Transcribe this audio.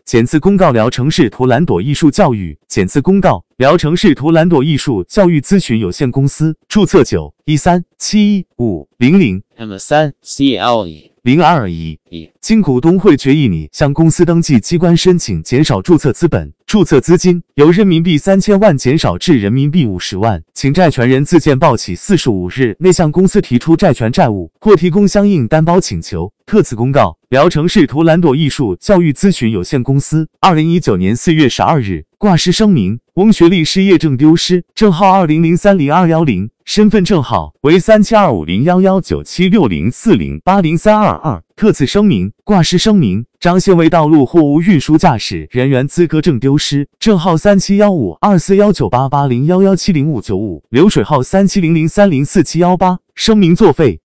检字公告聊城市图兰朵艺术教育检字公告聊城市图兰朵艺术教育咨询有限公司注册913715000 M3CLE 经股东会决议拟向公司登记机关申请减少注册资本、注册资金由人民币3000万减少至人民币50万，请债权人自见报起45日内向公司提出债权债务或提供相应担保请求。特此公告，聊城市图兰朵艺术教育咨询有限公司2019年4月12日挂失声明：翁学历失业证丢失，证号20030210，身份证号为372501197604080322。特此声明，挂失声明，张现为道路货物运输驾驶人员资格证丢失，证号371524198801170595，流水号3700304718，声明作废。